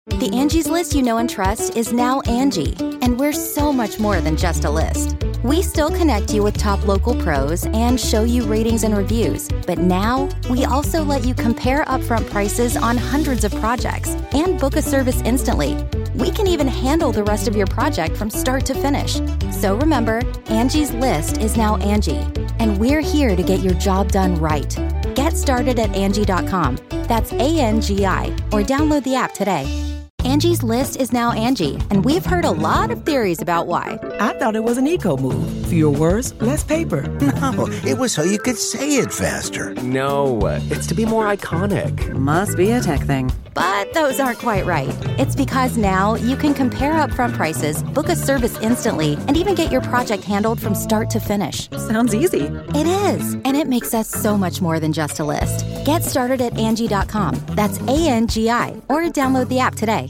The Angie's List you know and trust is now Angie, and we're so much more than just a list. We still connect you with top local pros and show you ratings and reviews, but now we also let you compare upfront prices on hundreds of projects and book a service instantly. We can even handle the rest of your project from start to finish. So remember, Angie's List is now Angie, and we're here to get your job done right. Get started at Angie.com. That's ANGI, or download the app today. Angie's List is now Angie, and we've heard a lot of theories about why. I thought it was an eco move. Fewer words, less paper. No, it was so you could say it faster. No, it's to be more iconic. Must be a tech thing. But those aren't quite right. It's because now you can compare upfront prices, book a service instantly, and even get your project handled from start to finish. Sounds easy. It is, and it makes us so much more than just a list. Get started at Angie.com. That's ANGI, or download the app today.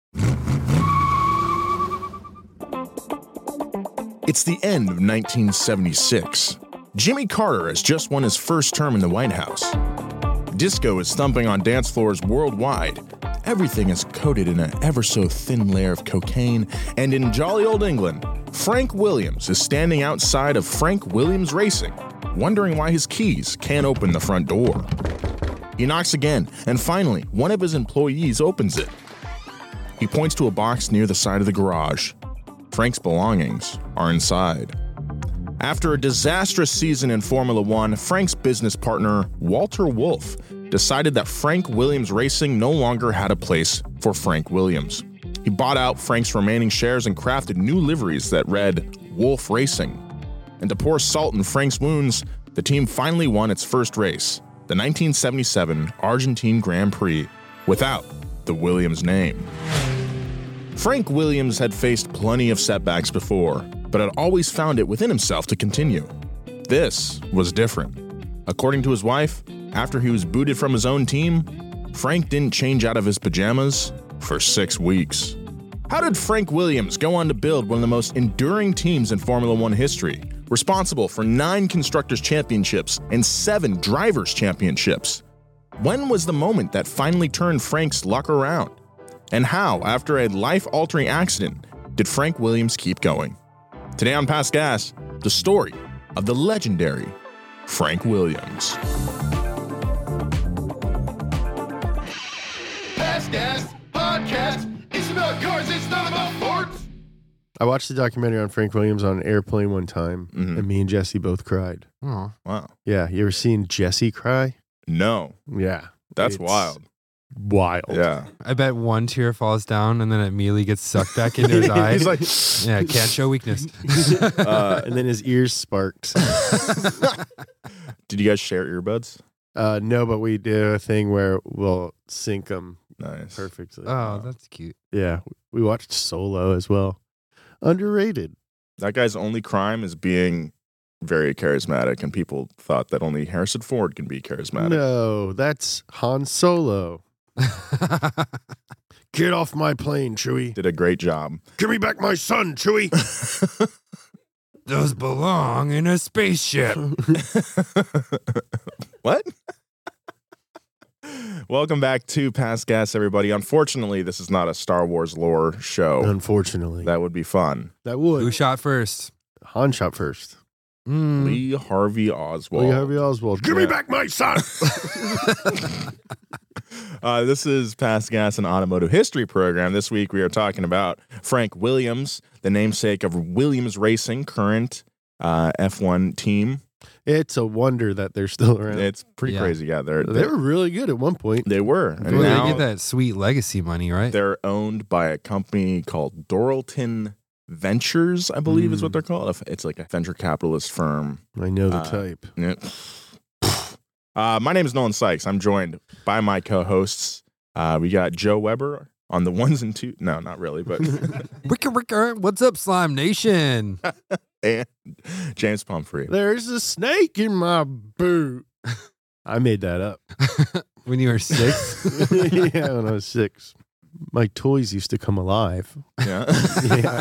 It's the end of 1976. Jimmy Carter has just won his first term in the White House. Disco is thumping on dance floors worldwide. Everything is coated in an ever-so-thin layer of cocaine, and in jolly old England, Frank Williams is standing outside of Frank Williams Racing, wondering why his keys can't open the front door. He knocks again, and finally, one of his employees opens it. He points to a box near the side of the garage. Frank's belongings are inside. After a disastrous season in Formula One, Frank's business partner, Walter Wolf, decided that Frank Williams Racing no longer had a place for Frank Williams. He bought out Frank's remaining shares and crafted new liveries that read Wolf Racing. And to pour salt in Frank's wounds, the team finally won its first race, the 1977 Argentine Grand Prix, without the Williams name. Frank Williams had faced plenty of setbacks before, but had always found it within himself to continue. This was different. According to his wife, after he was booted from his own team, Frank didn't change out of his pajamas for 6 weeks. How did Frank Williams go on to build one of the most enduring teams in Formula One history, responsible for 9 Constructors' Championships and 7 Drivers' Championships? When was the moment that finally turned Frank's luck around? And how, after a life-altering accident, did Frank Williams keep going? Today on Past Gas, the story of the legendary Frank Williams. Past Gas Podcast. It's about cars, it's not about Fords. I watched the documentary on Frank Williams on an airplane one time, and me and Jesse both cried. Oh, wow. Yeah, you ever seen Jesse cry? No. Yeah. That's wild. Wild. Yeah. I bet one tear falls down and then it immediately gets sucked back into his eye. He's like, yeah, can't show weakness. and then his ears sparked. Did you guys share earbuds? No, but we do a thing where we'll sync them Nice. perfectly. Oh, that's cute. Yeah, we watched Solo as well. Underrated. That guy's only crime is being very charismatic, and people thought that only Harrison Ford can be charismatic. No, that's Han Solo. Get off my plane, Chewie. Did a great job. Give me back my son, Chewie. Those belong in a spaceship. What? Welcome back to Past Gas, everybody. Unfortunately, this is not a Star Wars lore show. Unfortunately. That would be fun. That would. Who shot first? Han shot first. Lee Harvey Oswald. Lee Harvey Oswald. Give me back my son. This is Past Gas, an automotive history program. This week we are talking about Frank Williams, the namesake of Williams Racing, current F1 team. It's a wonder that they're still around. It's pretty crazy. Yeah, they were really good at one point. They were. And Well, now they get that sweet legacy money, right? they're owned by a company called Doralton Ventures, I believe is what they're called. It's like a venture capitalist firm. I know the type. Yeah. My name is Nolan Sykes. I'm joined by my co-hosts. We got Joe Weber on the ones and two. No, not really, but Wicker, what's up, Slime Nation? and James Pumphrey. There's a snake in my boot. I made that up. When you were 6? Yeah, when I was 6. My toys used to come alive. Yeah. Yeah.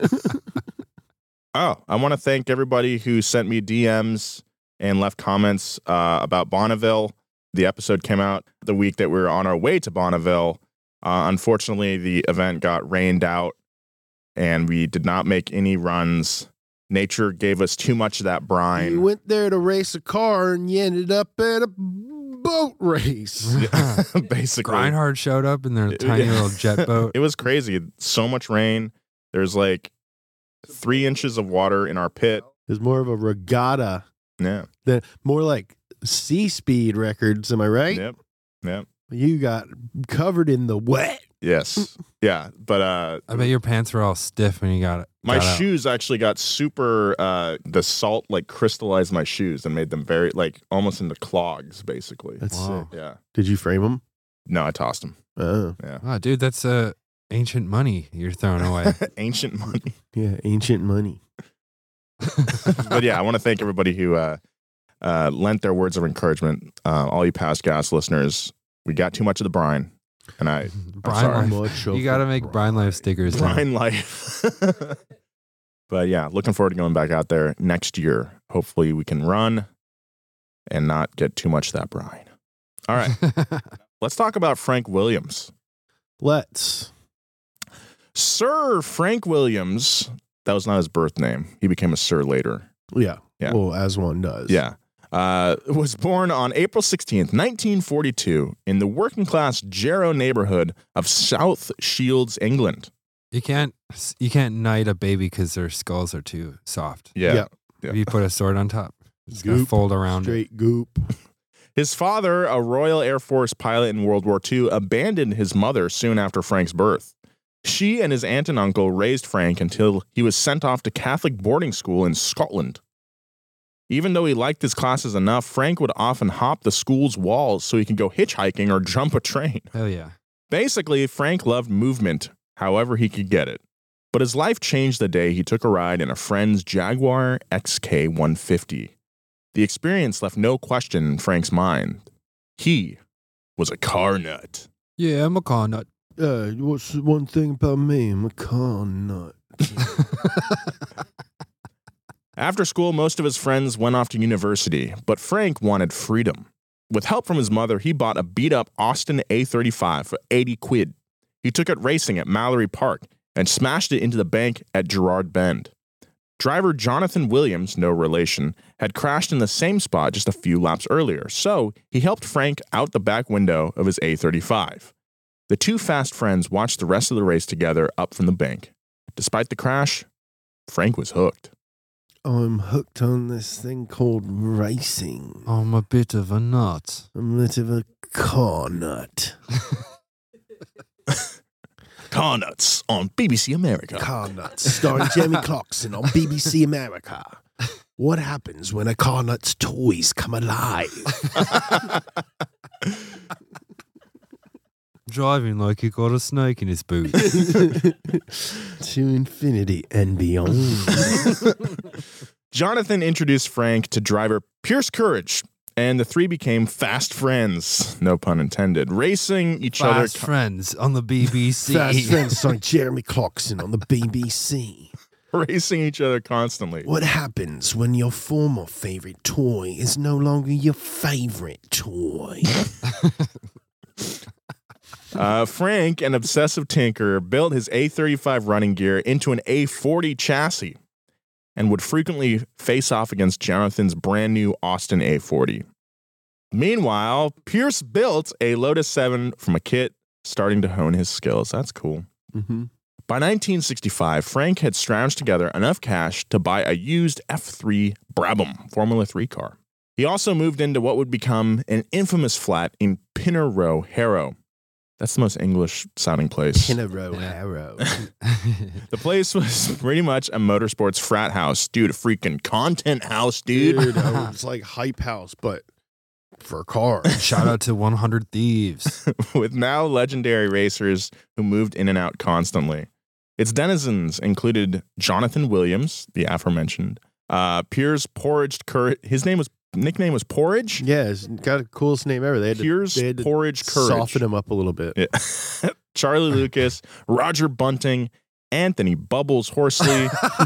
Oh, I want to thank everybody who sent me DMs and left comments about Bonneville. The episode came out the week that we were on our way to Bonneville. Unfortunately, the event got rained out, and we did not make any runs. Nature gave us too much of that brine. You went there to race a car, and you ended up at a boat race. Basically. Grindhard showed up in their tiny little jet boat. It was crazy. So much rain. There's like 3 inches of water in our pit. It was more of a regatta. Yeah. More like sea speed records. Am I right? Yep. You got covered in the wet. Yes. Yeah. But I bet your pants were all stiff when you got it. my shoes actually got super, the salt like crystallized my shoes and made them very like almost into clogs, basically. That's Wow. sick. Yeah. Did you frame them? No, I tossed them. Oh. Yeah. Oh, dude, that's ancient money you're throwing away. Ancient money. Yeah, ancient money. But yeah, I want to thank everybody who lent their words of encouragement. All you Past Gas listeners, we got too much of the brine. And Brine Much Life. of You got to the make brine. Brine Life stickers. now. brine life. But yeah, looking forward to going back out there next year. Hopefully we can run and not get too much of that brine. All right. Let's talk about Frank Williams. Let's. Sir Frank Williams, that was not his birth name. He became a sir later. Yeah. Yeah. Well, as one does. Yeah. Was born on April 16th, 1942 in the working class Jarrow neighborhood of South Shields, England. You can't knight a baby because their skulls are too soft. Yeah. If you put a sword on top, it's gonna Goop. fold around. Straight goop. His father, a Royal Air Force pilot in World War II, abandoned his mother soon after Frank's birth. She and his aunt and uncle raised Frank until he was sent off to Catholic boarding school in Scotland. Even though he liked his classes enough, Frank would often hop the school's walls so he could go hitchhiking or jump a train. Hell yeah. Basically, Frank loved movement however he could get it. But his life changed the day he took a ride in a friend's Jaguar XK150. The experience left no question in Frank's mind. He was a car nut. Yeah, I'm a car nut. What's the one thing about me? I'm a car nut. After school, most of his friends went off to university, but Frank wanted freedom. With help from his mother, he bought a beat-up Austin A35 for 80 quid. He took it racing at Mallory Park and smashed it into the bank at Gerard Bend. Driver Jonathan Williams, no relation, had crashed in the same spot just a few laps earlier, so he helped Frank out the back window of his A35. The two fast friends watched the rest of the race together up from the bank. Despite the crash, Frank was hooked. I'm hooked on this thing called racing. I'm a bit of a nut. I'm a bit of a car nut. Car Nuts on BBC America. Car Nuts, starring Jamie Clarkson on BBC America. What happens when a car nut's toys come alive? Driving like he got a snake in his boot. To infinity and beyond. Jonathan introduced Frank to driver Pierce Courage, and the three became fast friends, no pun intended, racing each other. Fast friends on the BBC. Fast friends starring Jeremy Clarkson on the BBC. Racing each other constantly. What happens when your former favorite toy is no longer your favorite toy? Frank, an obsessive tinker, built his A35 running gear into an A40 chassis and would frequently face off against Jonathan's brand new Austin A40. Meanwhile, Pierce built a Lotus 7 from a kit, starting to hone his skills. That's cool. Mm-hmm. By 1965, Frank had scrounged together enough cash to buy a used F3 Brabham Formula 3 car. He also moved into what would become an infamous flat in Pinner Row, Harrow. That's the most English-sounding place. Pinner Row, Harrow. The place was pretty much a motorsports frat house. Dude, a freaking content house, dude. It's like Hype House, but for cars. Shout out to 100 Thieves. With now legendary racers who moved in and out constantly. Its denizens included Jonathan Williams, the aforementioned, Piers Porridge Courage. His nickname was Porridge? Yeah, it's got a coolest name ever. They had to Porridge Courage. soften him up a little bit. Yeah. Charlie Lucas, Roger Bunting, Anthony Bubbles Horsley,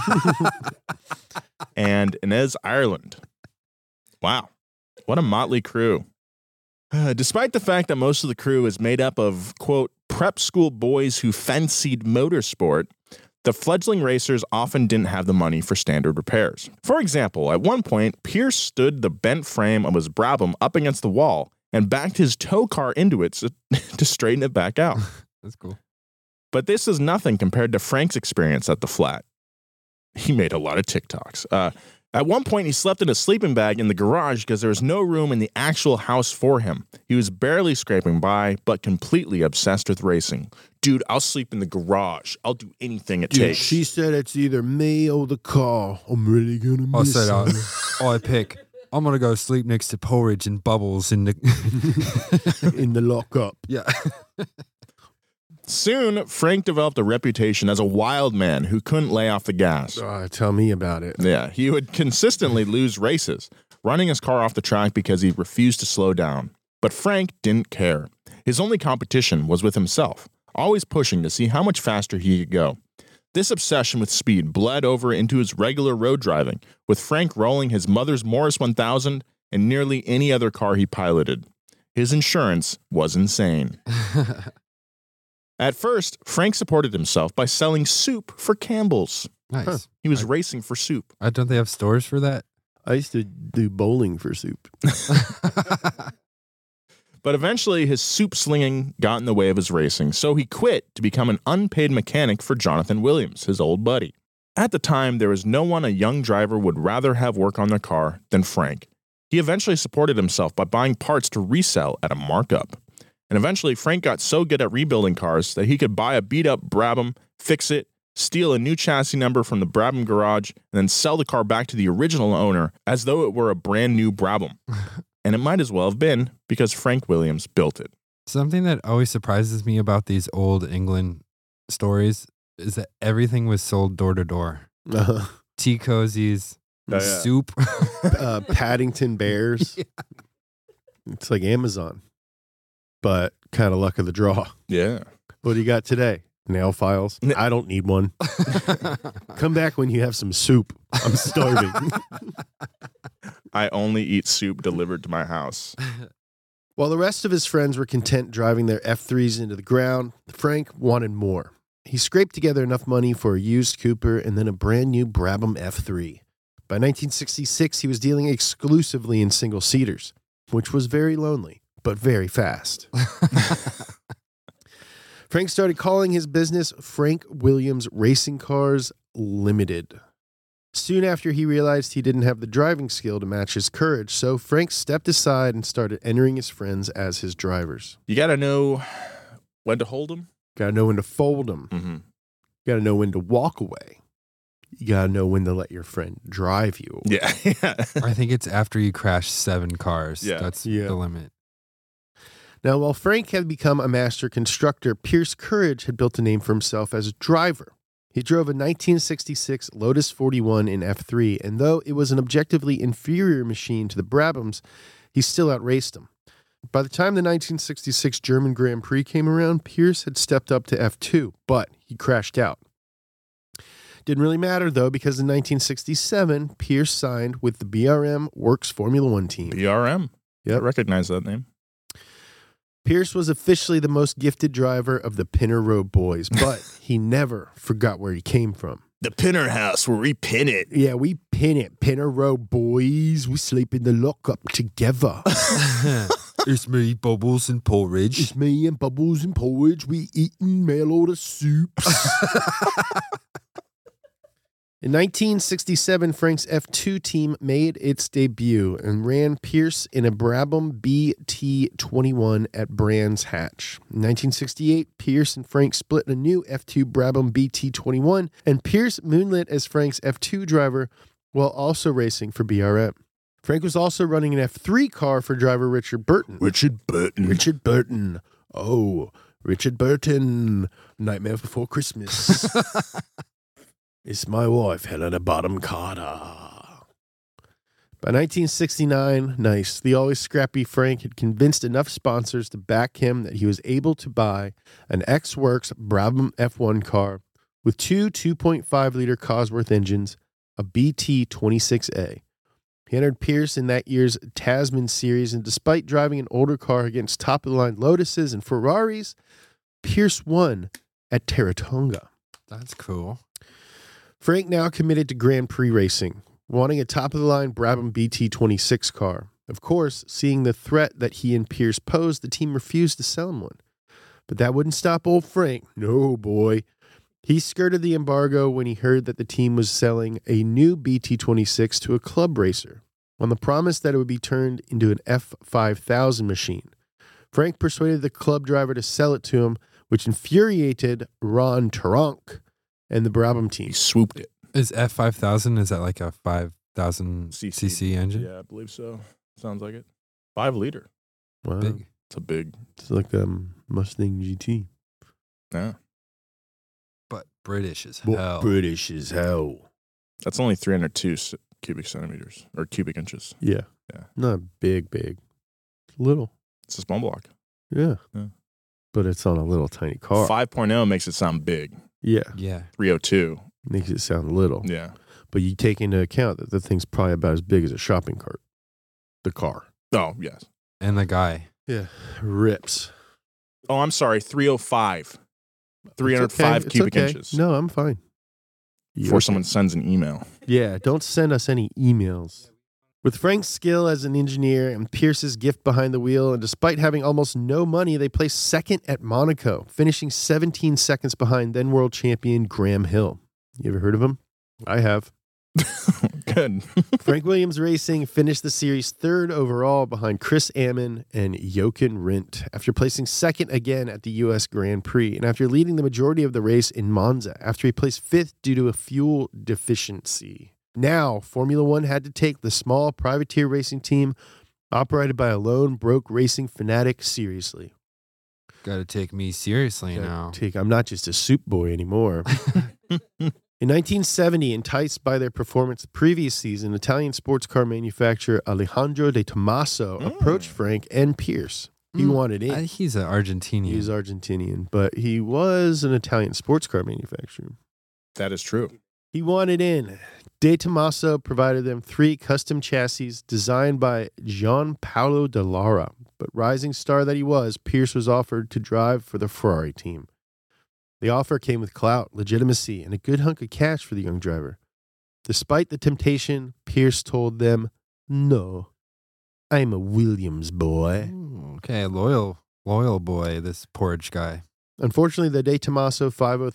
and Inez Ireland. Wow. What a motley crew. Despite the fact that most of the crew is made up of, quote, prep school boys who fancied motorsport, the fledgling racers often didn't have the money for standard repairs. For example, at one point, Pierce stood the bent frame of his Brabham up against the wall and backed his tow car into it to straighten it back out. That's cool. But this is nothing compared to Frank's experience at the flat. He made a lot of TikToks. At one point, he slept in a sleeping bag in the garage because there was no room in the actual house for him. He was barely scraping by, but completely obsessed with racing. Dude, I'll sleep in the garage. I'll do anything it takes. She said it's either me or the car. I'm really gonna miss her. I pick. I'm gonna go sleep next to porridge and bubbles in the in the lockup. Yeah. Soon, Frank developed a reputation as a wild man who couldn't lay off the gas. Tell me about it. Yeah, he would consistently lose races, running his car off the track because he refused to slow down. But Frank didn't care. His only competition was with himself, always pushing to see how much faster he could go. This obsession with speed bled over into his regular road driving, with Frank rolling his mother's Morris 1000 and nearly any other car he piloted. His insurance was insane. At first, Frank supported himself by selling soup for Campbell's. Nice. He was racing for soup. Don't they have stores for that? I used to do bowling for soup. But eventually, his soup slinging got in the way of his racing, so he quit to become an unpaid mechanic for Jonathan Williams, his old buddy. At the time, there was no one a young driver would rather have work on their car than Frank. He eventually supported himself by buying parts to resell at a markup. And eventually, Frank got so good at rebuilding cars that he could buy a beat-up Brabham, fix it, steal a new chassis number from the Brabham garage, and then sell the car back to the original owner as though it were a brand new Brabham. And it might as well have been, because Frank Williams built it. Something that always surprises me about these old England stories is that everything was sold door to door. Tea cozies, soup. Paddington Bears. Yeah. It's like Amazon, but kind of luck of the draw. Yeah. What do you got today? Nail files? I don't need one. Come back when you have some soup. I'm starving. I only eat soup delivered to my house. While the rest of his friends were content driving their F3s into the ground, Frank wanted more. He scraped together enough money for a used Cooper and then a brand new Brabham F3. By 1966, he was dealing exclusively in single-seaters, which was very lonely, but very fast. Frank started calling his business Frank Williams Racing Cars Limited. Soon after, he realized he didn't have the driving skill to match his courage, so Frank stepped aside and started entering his friends as his drivers. You got to know when to hold them. Got to know when to fold them. Mm-hmm. Got to know when to walk away. You got to know when to let your friend drive you away. Yeah. I think it's after you crash 7 cars. Yeah. That's the limit. Now, while Frank had become a master constructor, Pierce Courage had built a name for himself as a driver. He drove a 1966 Lotus 41 in F3, and though it was an objectively inferior machine to the Brabhams, he still outraced them. By the time the 1966 German Grand Prix came around, Pierce had stepped up to F2, but he crashed out. Didn't really matter, though, because in 1967, Pierce signed with the BRM Works Formula One team. BRM? Yep. I recognize that name. Pierce was officially the most gifted driver of the Pinner Road Boys, but he never forgot where he came from. The Pinner House, where we pin it. Yeah, we pin it. Pinner Road Boys. We sleep in the lockup together. It's me, Bubbles, and Porridge. It's me and Bubbles and Porridge. We eating mail order soups. In 1967, Frank's F2 team made its debut and ran Pierce in a Brabham BT21 at Brands Hatch. In 1968, Pierce and Frank split a new F2 Brabham BT21, and Pierce moonlit as Frank's F2 driver while also racing for BRM. Frank was also running an F3 car for driver Richard Burton. Richard Burton. Oh, Richard Burton. Nightmare Before Christmas. It's my wife, Helena Bonham Carter. By 1969, the always scrappy Frank had convinced enough sponsors to back him that he was able to buy an X-Works Brabham F1 car with two 2.5-liter Cosworth engines, a BT26A. He entered Pierce in that year's Tasman Series, and despite driving an older car against top-of-the-line Lotuses and Ferraris, Pierce won at Taratonga. That's cool. Frank now committed to Grand Prix racing, wanting a top-of-the-line Brabham BT26 car. Of course, seeing the threat that he and Pierce posed, the team refused to sell him one. But that wouldn't stop old Frank. No, boy. He skirted the embargo when he heard that the team was selling a new BT26 to a club racer, on the promise that it would be turned into an F5000 machine. Frank persuaded the club driver to sell it to him, which infuriated Ron Taronk and the Brabham team. He swooped it. Is F5000, is that like a 5,000 cc engine? Yeah, I believe so. Sounds like it. 5 liter. Wow. Big. It's a big. It's like a Mustang GT. Yeah. But British as hell. British as hell. That's only 302 cubic centimeters or cubic inches. Yeah. Yeah. Not big. It's little. It's a small block. Yeah. Yeah. But it's on a little tiny car. 5.0 makes it sound big. Yeah. Yeah. 302. Makes it sound little. Yeah. But you take into account that the thing's probably about as big as a shopping cart. The car. Oh, yes. And the guy. Yeah. Rips. Oh, I'm sorry. 305. 305 cubic inches. No, I'm fine. Before someone sends an email. Yeah, don't send us any emails. With Frank's skill as an engineer and Pierce's gift behind the wheel, and despite having almost no money, they placed second at Monaco, finishing 17 seconds behind then world champion Graham Hill. You ever heard of him? I have. Good. Frank Williams Racing finished the series third overall behind Chris Ammon and Jochen Rindt after placing second again at the U.S. Grand Prix and after leading the majority of the race in Monza after he placed fifth due to a fuel deficiency. Now, Formula One had to take the small privateer racing team operated by a lone broke racing fanatic seriously. Got to take me seriously now. I'm not just a soup boy anymore. In 1970, enticed by their performance the previous season, Italian sports car manufacturer Alejandro De Tomaso approached Frank and Pierce. He wanted in. He's an Argentinian. He's Argentinian, but he was an Italian sports car manufacturer. That is true. He wanted in. De Tomaso provided them 3 custom chassis designed by Gianpaolo Dallara, but rising star that he was, Pierce was offered to drive for the Ferrari team. The offer came with clout, legitimacy, and a good hunk of cash for the young driver. Despite the temptation, Pierce told them, "No, I'm a Williams boy." Ooh, okay, loyal boy, this porridge guy. Unfortunately, the De Tomaso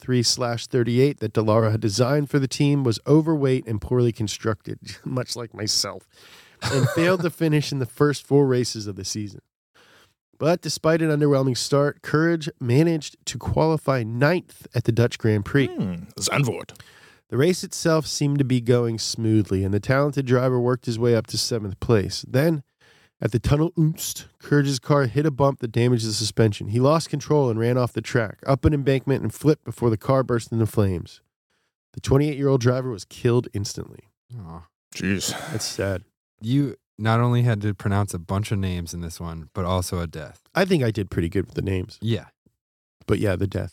503/38 that Dallara had designed for the team was overweight and poorly constructed, much like myself, and failed to finish in the first 4 races of the season. But despite an underwhelming start, Courage managed to qualify 9th at the Dutch Grand Prix. Zandvoort. The race itself seemed to be going smoothly, and the talented driver worked his way up to 7th place. Then, at the Tunnel Unst, Courage's car hit a bump that damaged the suspension. He lost control and ran off the track, up an embankment, and flipped before the car burst into flames. The 28-year-old driver was killed instantly. Oh, jeez. That's sad. You not only had to pronounce a bunch of names in this one, but also a death. I think I did pretty good with the names. Yeah. But yeah, the death.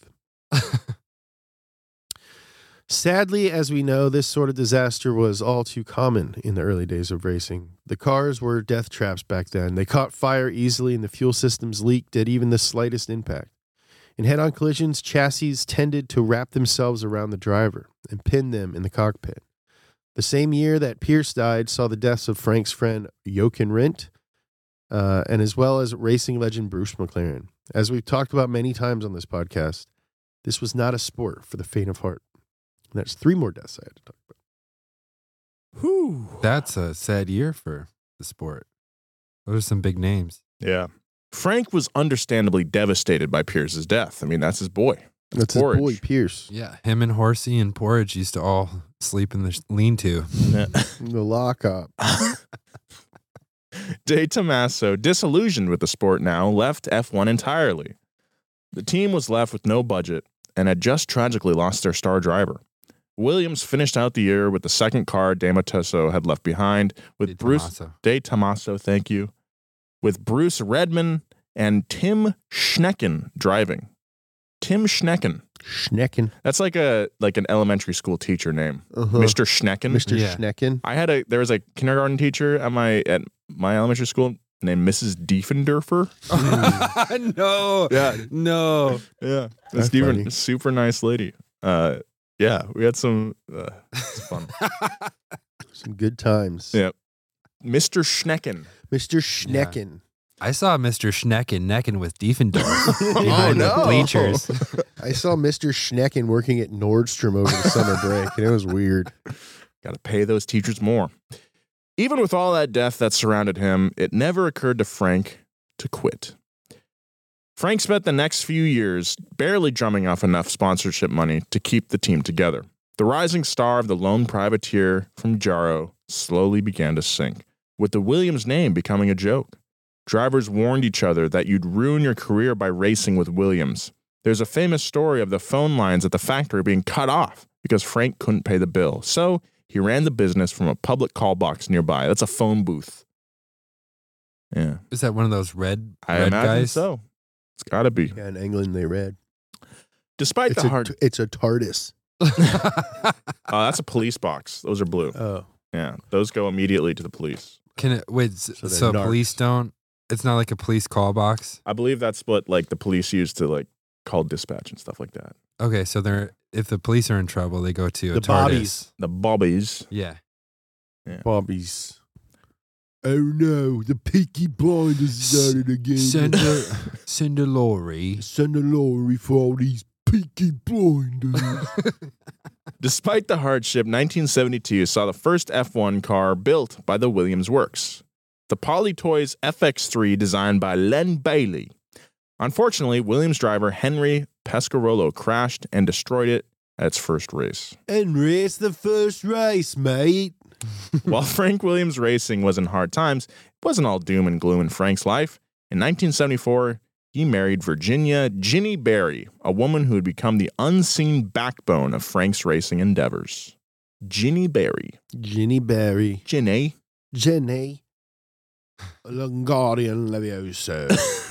Sadly, as we know, this sort of disaster was all too common in the early days of racing. The cars were death traps back then. They caught fire easily and the fuel systems leaked at even the slightest impact. In head-on collisions, chassis tended to wrap themselves around the driver and pin them in the cockpit. The same year that Pierce died saw the deaths of Frank's friend Jochen Rindt, and as well as racing legend Bruce McLaren. As we've talked about many times on this podcast, this was not a sport for the faint of heart. And that's 3 more deaths I had to talk about. Whew. That's a sad year for the sport. Those are some big names. Yeah. Frank was understandably devastated by Pierce's death. I mean, that's his boy. That's Porridge. his boy, Pierce. Yeah, him and Horsey and Porridge used to all sleep in the lean-to. The lockup. De Tomaso, disillusioned with the sport now, left F1 entirely. The team was left with no budget and had just tragically lost their star driver. Williams finished out the year with the second car De Tomaso had left behind, with De Tomaso, thank you, with Bruce Redman and Tim Schnecken driving. Tim Schnecken. Schnecken. That's like an elementary school teacher name. Mr. Schnecken. Mr. Schnecken. There was a kindergarten teacher at my elementary school named Mrs. Diefendorfer. No. Yeah. No. Yeah. That's Steven, funny. super nice lady. Yeah, we had some it's fun. Some good times. Yeah. Mr. Schnecken. Mr. Schnecken. I saw Mr. Schnecken necking with Diefendorf Oh, behind the no. bleachers. I saw Mr. Schnecken working at Nordstrom over the summer break, and it was weird. Got to pay those teachers more. Even with all that death that surrounded him, it never occurred to Frank to quit. Frank spent the next few years barely drumming off enough sponsorship money to keep the team together. The rising star of the lone privateer from Jarrow slowly began to sink, with the Williams name becoming a joke. Drivers warned each other that you'd ruin your career by racing with Williams. There's a famous story of the phone lines at the factory being cut off because Frank couldn't pay the bill. So he ran the business from a public call box nearby. That's a phone booth. Yeah. Is that one of those red I imagine guys? so. It's got to be. Yeah, in England they read. Despite It's the a, hard... it's a TARDIS. that's a police box. Those are blue. Oh. Yeah. Those go immediately to the police. Can it wait? they're So narcs. police don't. It's not like a police call box. I believe that's what like the police use to like call dispatch and stuff like that. Okay, so they're if the police are in trouble, they go to a The TARDIS. bobbies. The bobbies. Yeah. Bobbies. Oh no, the Peaky Blinders started again. Send a lorry. Send a lorry for all these Peaky Blinders. Despite the hardship, 1972 saw the first F1 car built by the Williams Works. The Polytoys FX3 designed by Len Bailey. Unfortunately, Williams driver Henry Pescarolo crashed and destroyed it at its first race. Henry, it's the first race, mate. While Frank Williams Racing was in hard times, it wasn't all doom and gloom in Frank's life. In 1974, he married Virginia Ginny Berry, a woman who had become the unseen backbone of Frank's racing endeavors. Ginny Berry. Ginny Berry. Ginny. Jenny. Longardian Levioso.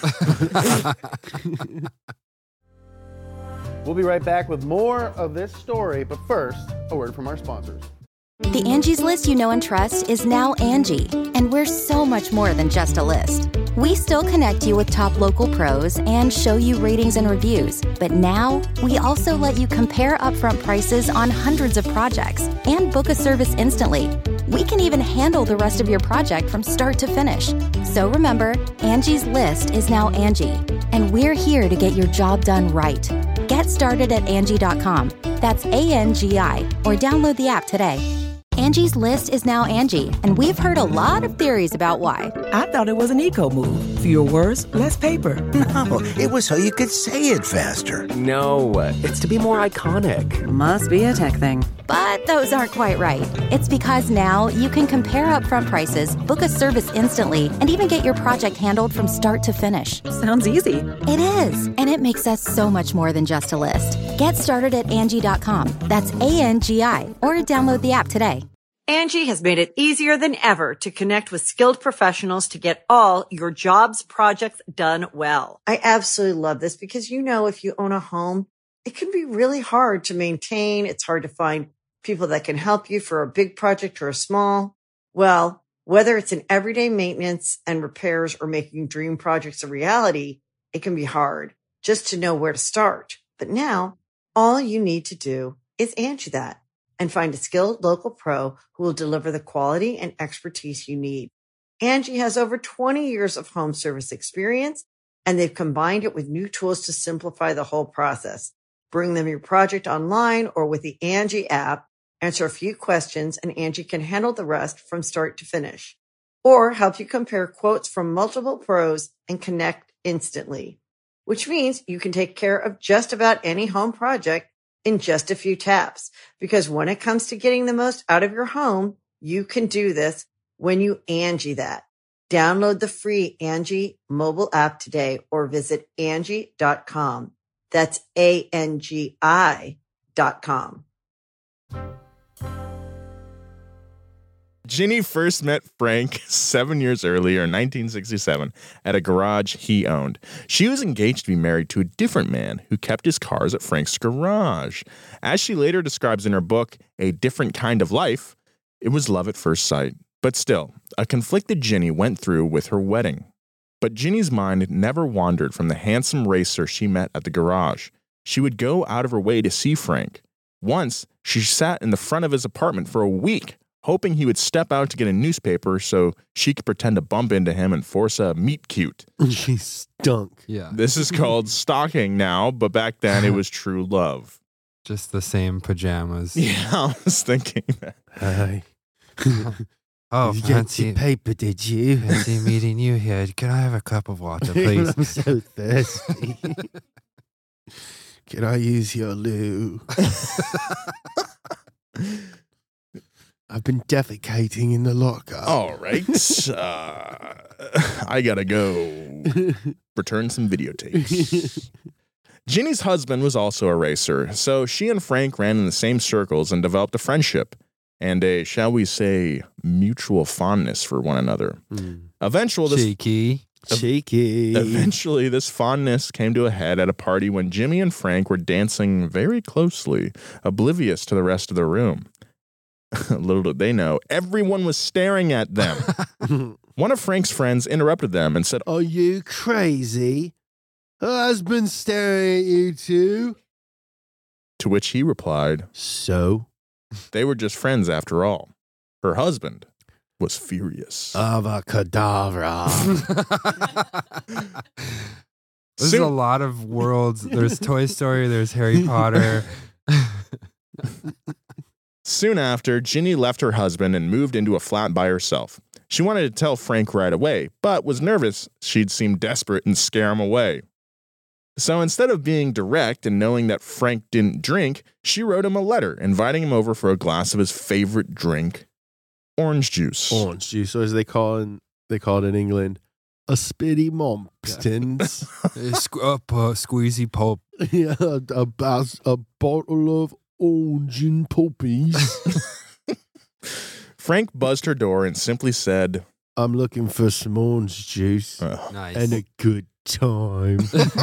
We'll be right back with more of this story, but first, a word from our sponsors. The Angie's List you know and trust is now Angie, and we're so much more than just a list. We still connect you with top local pros and show you ratings and reviews, but now we also let you compare upfront prices on hundreds of projects and book a service instantly. We can even handle the rest of your project from start to finish. So remember, Angie's List is now Angie, and we're here to get your job done right. Get started at Angie.com. That's ANGI, or download the app today. Angie's List is now Angie, and we've heard a lot of theories about why. I thought it was an eco move. Fewer words, less paper. No, it was so you could say it faster. No, it's to be more iconic. Must be a tech thing. But those aren't quite right. It's because now you can compare upfront prices, book a service instantly, and even get your project handled from start to finish. Sounds easy. It is, and it makes us so much more than just a list. Get started at Angie.com. That's ANGI, or download the app today. Angie has made it easier than ever to connect with skilled professionals to get all your jobs projects done well. I absolutely love this because, you know, if you own a home, it can be really hard to maintain. It's hard to find people that can help you for a big project or a small. Well, whether it's in everyday maintenance and repairs or making dream projects a reality, it can be hard just to know where to start. But now all you need to do is Angie that and find a skilled local pro who will deliver the quality and expertise you need. Angie has over 20 years of home service experience, and they've combined it with new tools to simplify the whole process. Bring them your project online or with the Angie app, answer a few questions, and Angie can handle the rest from start to finish. Or help you compare quotes from multiple pros and connect instantly, which means you can take care of just about any home project in just a few taps. Because when it comes to getting the most out of your home, you can do this when you Angie that. Download the free Angie mobile app today or visit Angie.com. That's ANGI.com. Ginny first met Frank 7 years earlier in 1967 at a garage he owned. She was engaged to be married to a different man who kept his cars at Frank's garage. As she later describes in her book, A Different Kind of Life, it was love at first sight. But still, a conflicted Ginny went through with her wedding. But Ginny's mind never wandered from the handsome racer she met at the garage. She would go out of her way to see Frank. Once, she sat in the front of his apartment for a week, hoping he would step out to get a newspaper so she could pretend to bump into him and force a meet cute. She stunk. Yeah. This is called stalking now, but back then it was true love. Just the same pajamas. Yeah, I was thinking that. Hi. Oh, You got fancy, your paper, did you? fancy meeting you here. Can I have a cup of water, please? I'm so thirsty. Can I use your loo? I've been defecating in the locker. All right. I gotta go return some videotapes. Ginny's husband was also a racer, so she and Frank ran in the same circles and developed a friendship and a, shall we say, mutual fondness for one another. Eventually, Eventually, this fondness came to a head at a party when Jimmy and Frank were dancing very closely, oblivious to the rest of the room. Little did they know, everyone was staring at them. One of Frank's friends interrupted them and said, "Are you crazy? Her husband's staring at you too." To which he replied, "So? They were just friends after all." Her husband was furious. Avacadabra. There's a lot of worlds. There's Toy Story, there's Harry Potter. Soon after, Ginny left her husband and moved into a flat by herself. She wanted to tell Frank right away, but was nervous she'd seem desperate and scare him away. So instead of being direct and knowing that Frank didn't drink, she wrote him a letter inviting him over for a glass of his favorite drink, orange juice. Orange juice, or as they call it in England, a spitty mompstins. Squeezy pulp. Yeah, a bottle of orange and poppies. Frank buzzed her door and simply said, "I'm looking for some orange juice Nice. and a good time."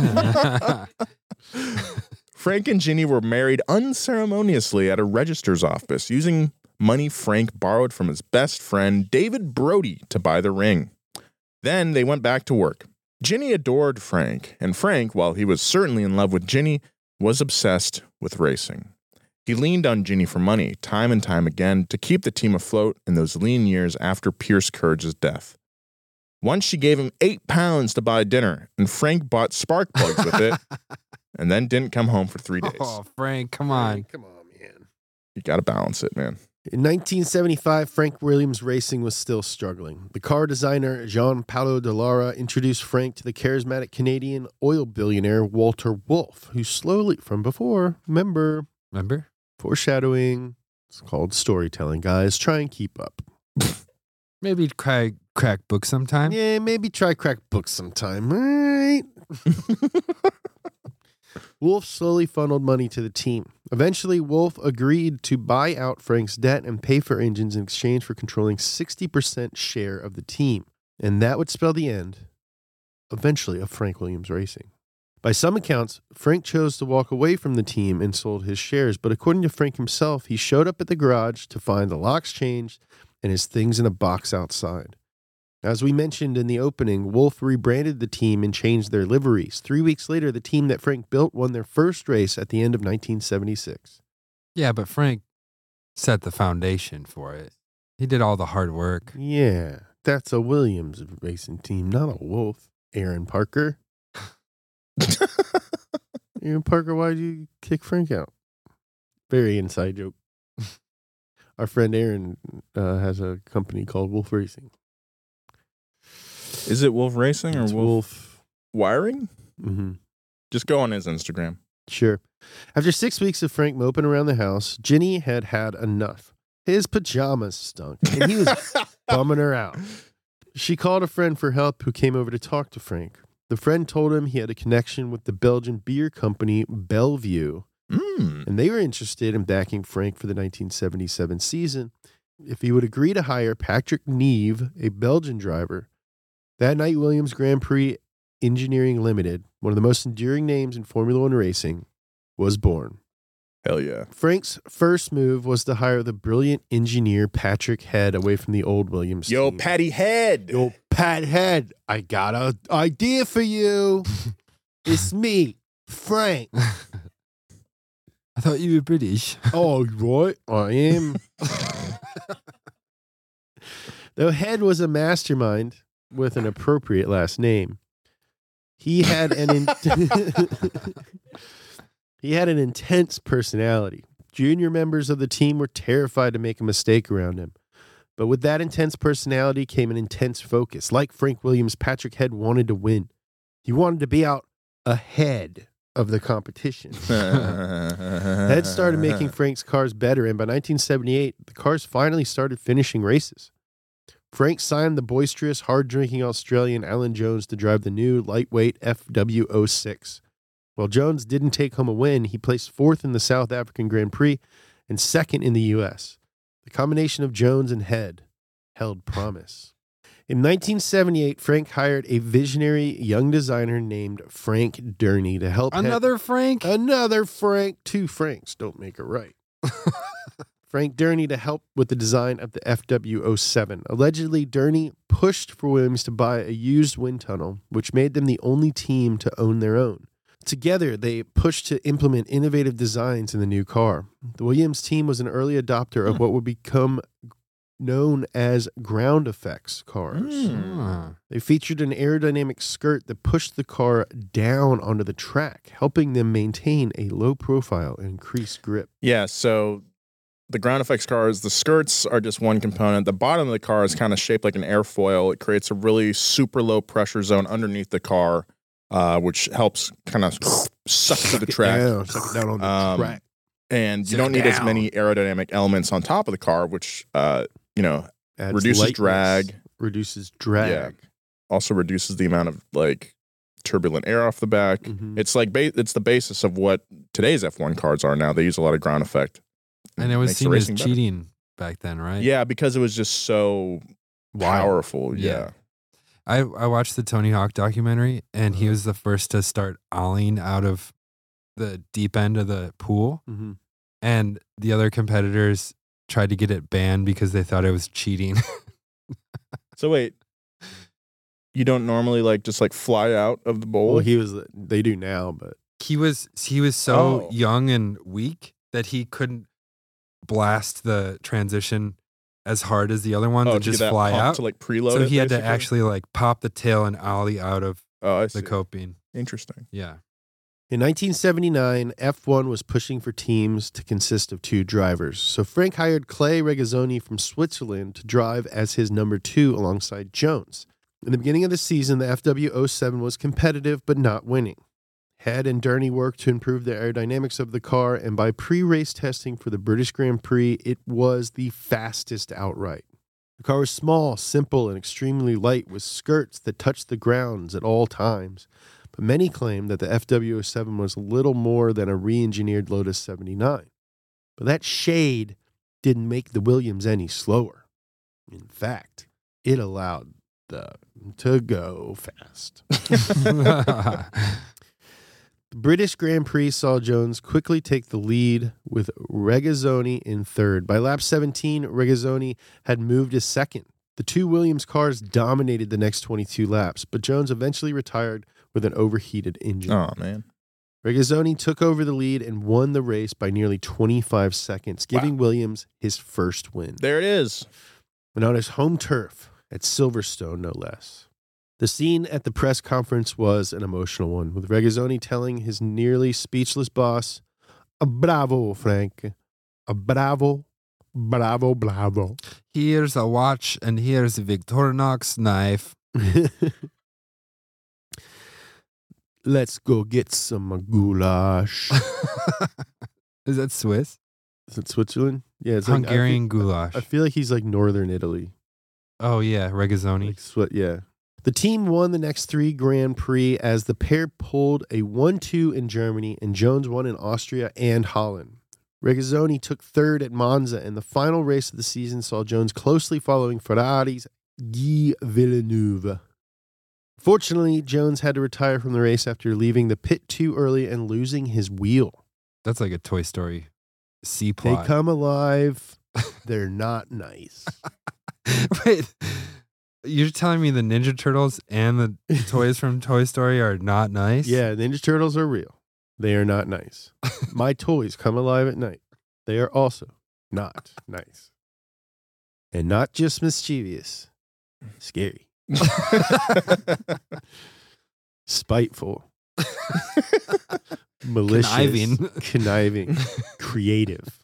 Frank and Ginny were married unceremoniously at a register's office using money Frank borrowed from his best friend, David Brody, to buy the ring. Then they went back to work. Ginny adored Frank, and Frank, while he was certainly in love with Ginny, was obsessed with racing. He leaned on Ginny for money, time and time again, to keep the team afloat in those lean years after Pierce Courage's death. Once she gave him £8 to buy dinner, and Frank bought spark plugs with it, and then didn't come home for 3 days. Oh, Frank, come on. Come on, man. You gotta balance it, man. In 1975, Frank Williams Racing was still struggling. The car designer Jean Paolo Dallara introduced Frank to the charismatic Canadian oil billionaire Walter Wolf, who slowly, from before, remember? Foreshadowing. It's called storytelling, guys. Try and keep up. Maybe crack books sometime. Yeah, maybe try crack books sometime. All right. Wolf slowly funneled money to the team. Eventually, Wolf agreed to buy out Frank's debt and pay for engines in exchange for controlling 60% share of the team. And that would spell the end, eventually, of Frank Williams Racing. By some accounts, Frank chose to walk away from the team and sold his shares, but according to Frank himself, he showed up at the garage to find the locks changed and his things in a box outside. As we mentioned in the opening, Wolf rebranded the team and changed their liveries. 3 weeks later, the team that Frank built won their first race at the end of 1976. Yeah, but Frank set the foundation for it. He did all the hard work. Yeah, that's a Williams racing team, not a Wolf. Aaron Parker. Aaron Parker, why'd you kick Frank out? Very inside joke. Our friend Aaron has a company called Wolf Racing. Is it Wolf Racing or Wolf Wiring? Mm-hmm. Just go on his Instagram. Sure. After 6 weeks of Frank moping around the house, Ginny had had enough. His pajamas stunk, and he was bumming her out. She called a friend for help who came over to talk to Frank. The friend told him he had a connection with the Belgian beer company Bellevue, and they were interested in backing Frank for the 1977 season if he would agree to hire Patrick Neve, a Belgian driver. That night, Williams Grand Prix Engineering Limited, one of the most enduring names in Formula One racing, was born. Hell yeah. Frank's first move was to hire the brilliant engineer Patrick Head away from the old Williams Yo, team. Patty Head. Yo, Pat Head, I got an idea for you. It's me, Frank. I thought you were British. Oh, right, I am. Though Head was a mastermind with an appropriate last name, he had an he had an intense personality. Junior members of the team were terrified to make a mistake around him. But with that intense personality came an intense focus. Like Frank Williams, Patrick Head wanted to win. He wanted to be out ahead of the competition. Head started making Frank's cars better, and by 1978, the cars finally started finishing races. Frank signed the boisterous, hard-drinking Australian Alan Jones to drive the new lightweight FW06. While Jones didn't take home a win, he placed fourth in the South African Grand Prix and second in the U.S. The combination of Jones and Head held promise. In 1978, Frank hired a visionary young designer named Frank Durney to help Another Frank? Another Frank. Two Franks don't make it right. Frank Durney to help with the design of the FW07. Allegedly, Durney pushed for Williams to buy a used wind tunnel, which made them the only team to own their own. Together, they pushed to implement innovative designs in the new car. The Williams team was an early adopter of what would become known as ground effects cars. They featured an aerodynamic skirt that pushed the car down onto the track, helping them maintain a low profile and increased grip. Yeah, so the ground effects cars, the skirts are just one component. The bottom of the car is kind of shaped like an airfoil. It creates a really super low pressure zone underneath the car, which helps kind of suck to the track. Yeah, suck it down on the track. And you don't need as many aerodynamic elements on top of the car, which Adds reduces lightness, drag. Reduces drag. Yeah. Also reduces the amount of like turbulent air off the back. Mhm. It's like it's the basis of what today's F1 cars are now. They use a lot of ground effect. And it was Makes the seen as racing better. cheating back then, right? Yeah, because it was just so powerful. Yeah. I watched the Tony Hawk documentary, and he was the first to start olling out of the deep end of the pool. Mhm. And the other competitors tried to get it banned because they thought it was cheating. So wait, you don't normally like just like fly out of the bowl? Well, they do now, but he was so young and weak that he couldn't blast the transition as hard as the other one to to just get that fly pump out. to like preload so it, he had to basically? actually like pop the tail and ollie out of I the see. coping. Interesting. Yeah. in 1979, F1 was pushing for teams to consist of two drivers. So Frank hired Clay Regazzoni from Switzerland to drive as his number 2 alongside Jones. In the beginning of the season, the FW07 was competitive but not winning. Head and Durney worked to improve the aerodynamics of the car, and by pre-race testing for the British Grand Prix, it was the fastest outright. The car was small, simple, and extremely light, with skirts that touched the grounds at all times. But many claim that the FW07 was little more than a re-engineered Lotus 79. But that shade didn't make the Williams any slower. In fact, it allowed them to go fast. The British Grand Prix saw Jones quickly take the lead with Regazzoni in third. By lap 17, Regazzoni had moved to second. The two Williams cars dominated the next 22 laps, but Jones eventually retired with an overheated engine. Oh, man. Regazzoni took over the lead and won the race by nearly 25 seconds, giving Williams his first win. There it is. And on his home turf at Silverstone, no less. The scene at the press conference was an emotional one, with Regazzoni telling his nearly speechless boss, "Bravo, Frank. Bravo, bravo, bravo." Here's a watch and here's a Victorinox knife. Let's go get some goulash. Is that Swiss? Is it Switzerland? Yeah, it's Hungarian like, goulash. I feel like he's like northern Italy. Oh, yeah, Regazzoni. Yeah. The team won the next 3 Grand Prix as the pair pulled a 1-2 in Germany, and Jones won in Austria and Holland. Regazzoni took third at Monza, and the final race of the season saw Jones closely following Ferrari's Guy Villeneuve. Fortunately, Jones had to retire from the race after leaving the pit too early and losing his wheel. That's like a Toy Story C plot. They come alive. They're not nice. Wait, you're telling me the Ninja Turtles and the toys from Toy Story are not nice? Yeah, Ninja Turtles are real. They are not nice. My toys come alive at night. They are also not nice. And not just mischievous. Scary. Spiteful. Malicious. Conniving. Creative.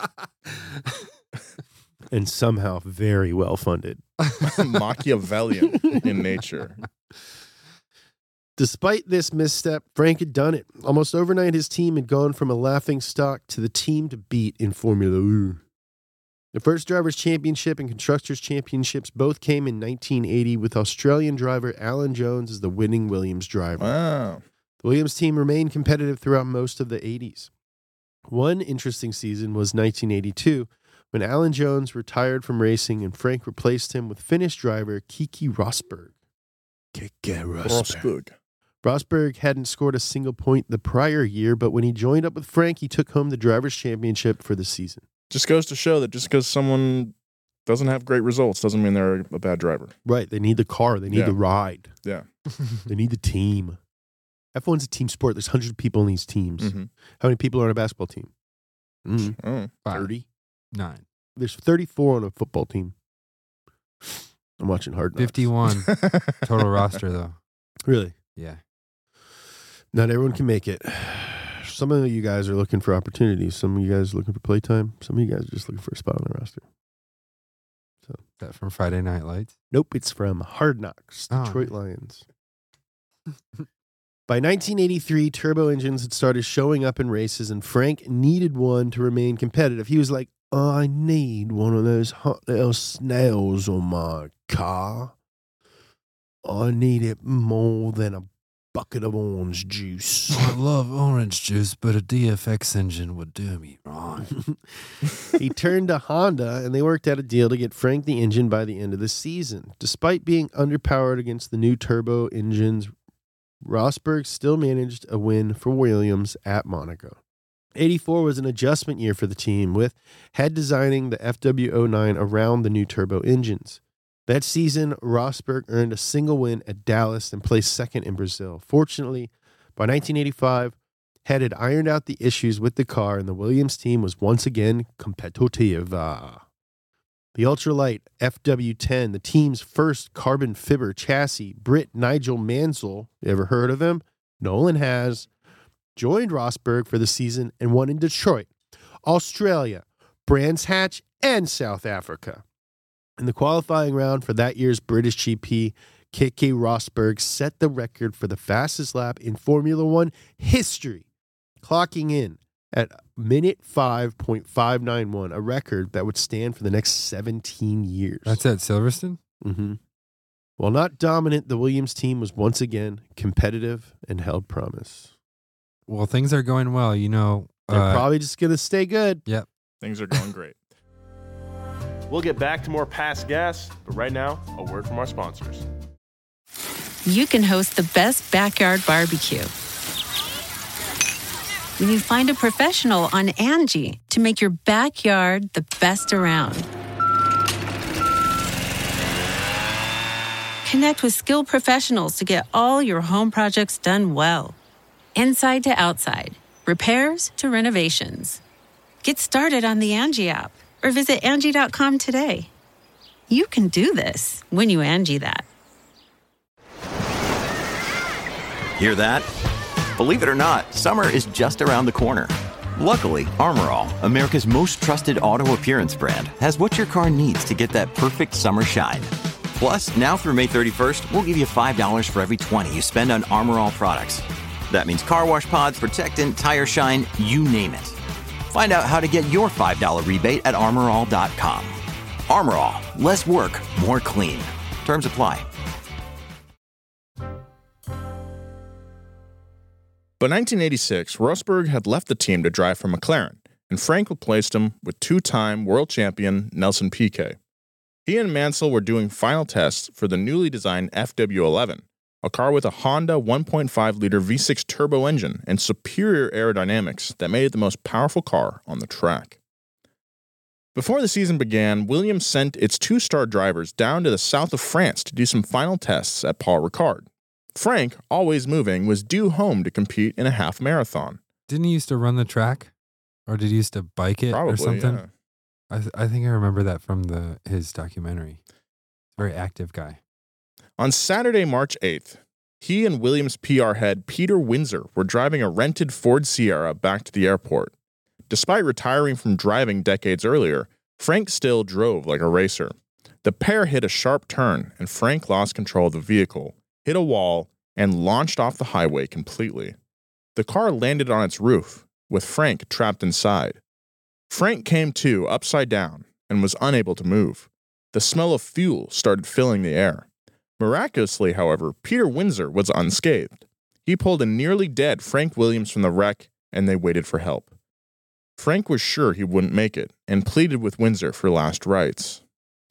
And somehow very well funded. Machiavellian in nature. Despite this misstep, Frank had done it. Almost overnight, his team had gone from a laughingstock to the team to beat in Formula 1. The first Drivers' Championship and Constructors' Championships both came in 1980 with Australian driver Alan Jones as the winning Williams driver. Wow. The Williams team remained competitive throughout most of the 80s. One interesting season was 1982 when Alan Jones retired from racing and Frank replaced him with Finnish driver Keke Rosberg. Rosberg hadn't scored a single point the prior year, but when he joined up with Frank, he took home the Drivers' Championship for the season. Just goes to show that just because someone doesn't have great results doesn't mean they're a bad driver. Right. They need the car. They need the ride. Yeah. They need the team. F1's a team sport. There's hundreds of people in these teams. Mm-hmm. How many people are on a basketball team? 30? 9. There's 34 on a football team. I'm watching Hard Knocks. 51 total roster, though. Really? Yeah. Not everyone can make it. Some of you guys are looking for opportunities. Some of you guys are looking for playtime. Some of you guys are just looking for a spot on the roster. So that from Friday Night Lights? Nope, it's from Hard Knocks, Detroit Lions. By 1983, turbo engines had started showing up in races, and Frank needed one to remain competitive. He was like, I need one of those hot little snails on my car. I need it more than a bucket of orange juice. I love orange juice, but a DFX engine would do me wrong. He turned to Honda, and they worked out a deal to get Frank the engine by the end of the season. Despite being underpowered against the new turbo engines, Rosberg still managed a win for Williams at Monaco. 84 was an adjustment year for the team, with Head designing the FW09 around the new turbo engines. That season, Rosberg earned a single win at Dallas and placed second in Brazil. Fortunately, by 1985, Head had ironed out the issues with the car, and the Williams team was once again competitive. The ultralight FW10, the team's first carbon fiber chassis, Brit Nigel Mansell, you ever heard of him? Nolan has, joined Rosberg for the season and won in Detroit, Australia, Brands Hatch, and South Africa. In the qualifying round for that year's British GP, Keke Rosberg set the record for the fastest lap in Formula One history, clocking in at minute 5.591, a record that would stand for the next 17 years. That's at Silverstone? Mm-hmm. While not dominant, the Williams team was once again competitive and held promise. Well, things are going well, you know. They're probably just going to stay good. Yep. Things are going great. We'll get back to more Past Gas, but right now, a word from our sponsors. You can host the best backyard barbecue when you find a professional on Angie to make your backyard the best around. Connect with skilled professionals to get all your home projects done well. Inside to outside, repairs to renovations. Get started on the Angie app or visit Angie.com today. You can do this when you Angie that. Hear that? Believe it or not, summer is just around the corner. Luckily, Armor All, America's most trusted auto appearance brand, has what your car needs to get that perfect summer shine. Plus, now through May 31st, we'll give you $5 for every $20 you spend on Armor All products. That means car wash pods, protectant, tire shine, you name it. Find out how to get your $5 rebate at armorall.com. Armor All, less work, more clean. Terms apply. By 1986, Rosberg had left the team to drive for McLaren, and Frank replaced him with two-time world champion Nelson Piquet. He and Mansell were doing final tests for the newly designed FW11, a car with a Honda 1.5-liter V6 turbo engine and superior aerodynamics that made it the most powerful car on the track. Before the season began, Williams sent its 2-star drivers down to the south of France to do some final tests at Paul Ricard. Frank, always moving, was due home to compete in a half marathon. Didn't he used to run the track? Or did he used to bike it Probably, or something? yeah. I think I remember that from his documentary. Very active guy. On Saturday, March 8th, he and Williams PR head Peter Windsor were driving a rented Ford Sierra back to the airport. Despite retiring from driving decades earlier, Frank still drove like a racer. The pair hit a sharp turn, and Frank lost control of the vehicle, hit a wall, and launched off the highway completely. The car landed on its roof, with Frank trapped inside. Frank came to upside down and was unable to move. The smell of fuel started filling the air. Miraculously, however, Peter Windsor was unscathed. He pulled a nearly dead Frank Williams from the wreck, and they waited for help. Frank was sure he wouldn't make it and pleaded with Windsor for last rites.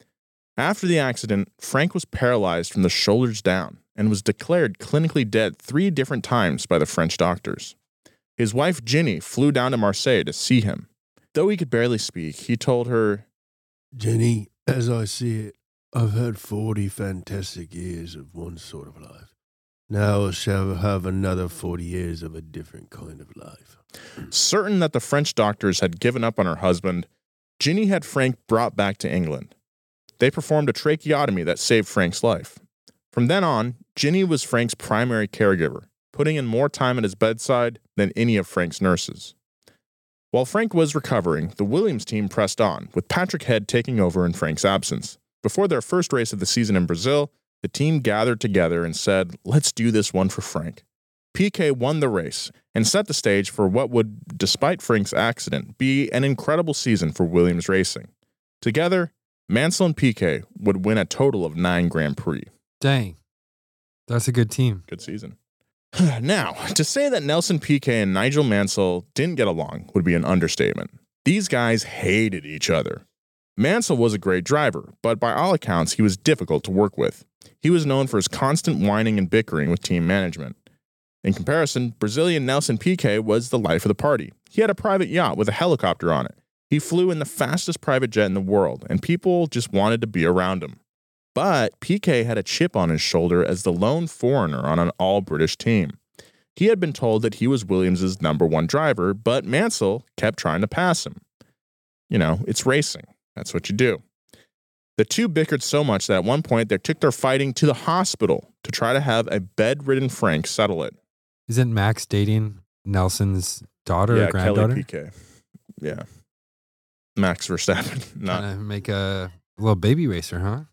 After the accident, Frank was paralyzed from the shoulders down and was declared clinically dead 3 different times by the French doctors. His wife Ginny flew down to Marseille to see him. Though he could barely speak, he told her, "Jenny, as I see it, I've had 40 fantastic years of one sort of life. Now I shall have another 40 years of a different kind of life." Certain that the French doctors had given up on her husband, Ginny had Frank brought back to England. They performed a tracheotomy that saved Frank's life. From then on, Ginny was Frank's primary caregiver, putting in more time at his bedside than any of Frank's nurses. While Frank was recovering, the Williams team pressed on, with Patrick Head taking over in Frank's absence. Before their first race of the season in Brazil, the team gathered together and said, "Let's do this one for Frank." Piquet won the race and set the stage for what would, despite Frank's accident, be an incredible season for Williams Racing. Together, Mansell and Piquet would win a total of 9 Grand Prix. Dang. That's a good team. Good season. Now, to say that Nelson Piquet and Nigel Mansell didn't get along would be an understatement. These guys hated each other. Mansell was a great driver, but by all accounts, he was difficult to work with. He was known for his constant whining and bickering with team management. In comparison, Brazilian Nelson Piquet was the life of the party. He had a private yacht with a helicopter on it. He flew in the fastest private jet in the world, and people just wanted to be around him. But Piquet had a chip on his shoulder as the lone foreigner on an all-British team. He had been told that he was Williams' #1 driver, but Mansell kept trying to pass him. You know, it's racing. That's what you do. The two bickered so much that at one point they took their fighting to the hospital to try to have a bedridden Frank settle it. Isn't Max dating Nelson's daughter or granddaughter? Kelly Piquet. Yeah. Max Verstappen. Trying to make a little baby racer, huh?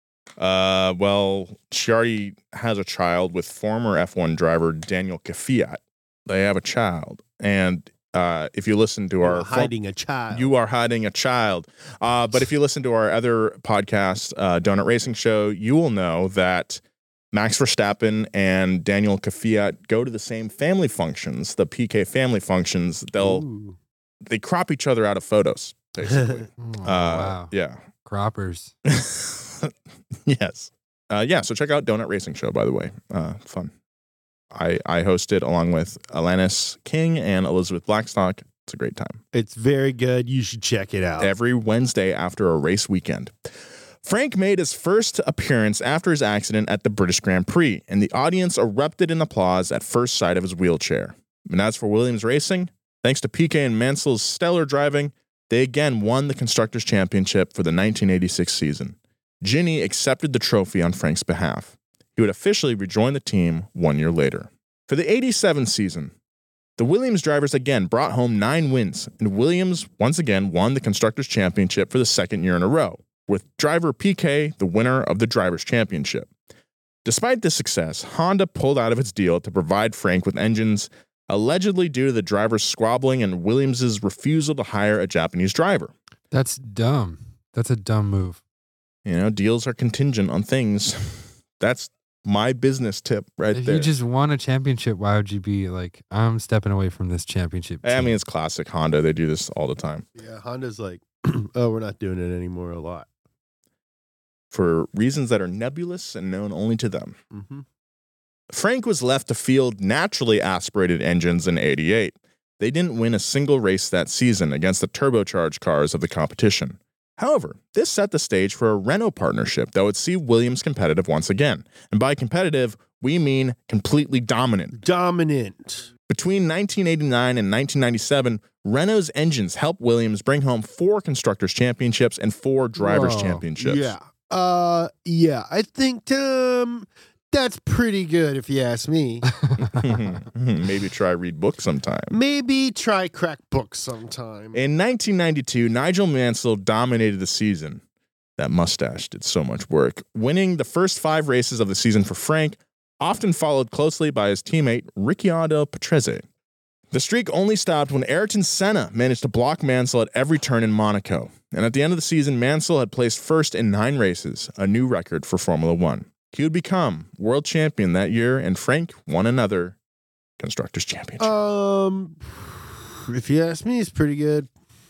Well, she already has a child with former F1 driver Daniel Kvyat. They have a child. And if you listen to our... hiding a child. You are hiding a child. But if you listen to our other podcast, Donut Racing Show, you will know that Max Verstappen and Daniel Kvyat go to the same family functions, the PK family functions. They crop each other out of photos, basically. Wow. Yeah. Croppers. Yes. So check out Donut Racing Show, by the way. Fun. I host it along with Alanis King and Elizabeth Blackstock. It's a great time. It's very good. You should check it out. Every Wednesday after a race weekend. Frank made his first appearance after his accident at the British Grand Prix, and the audience erupted in applause at first sight of his wheelchair. And as for Williams Racing, thanks to Piquet and Mansell's stellar driving, they again won the Constructors' Championship for the 1986 season. Ginny accepted the trophy on Frank's behalf. He would officially rejoin the team 1 year later. For the 87 season, the Williams drivers again brought home 9 wins, and Williams once again won the Constructors' Championship for the second year in a row, with driver Piquet the winner of the Drivers' Championship. Despite this success, Honda pulled out of its deal to provide Frank with engines, allegedly due to the drivers squabbling and Williams' refusal to hire a Japanese driver. That's dumb. That's a dumb move. You know, deals are contingent on things. That's my business tip right if there. You just won a championship, why would you be like, I'm stepping away from this championship team? I mean, it's classic Honda. They do this all the time. Yeah, Honda's like, oh, we're not doing it anymore a lot. For reasons that are nebulous and known only to them. Mm-hmm. Frank was left to field naturally aspirated engines in '88. They didn't win a single race that season against the turbocharged cars of the competition. However, this set the stage for a Renault partnership that would see Williams competitive once again. And by competitive, we mean completely dominant. Dominant. Between 1989 and 1997, Renault's engines helped Williams bring home 4 Constructors' Championships and 4 Drivers' Championships. Yeah. I think that's pretty good if you ask me. Maybe try read books sometime. Maybe try crack books sometime. In 1992, Nigel Mansell dominated the season. That mustache did so much work. Winning the first 5 races of the season for Frank, often followed closely by his teammate Ricciardo Patrese. The streak only stopped when Ayrton Senna managed to block Mansell at every turn in Monaco. And at the end of the season, Mansell had placed first in 9 races, a new record for Formula One. He would become world champion that year, and Frank won another Constructors' Championship. If you ask me, it's pretty good.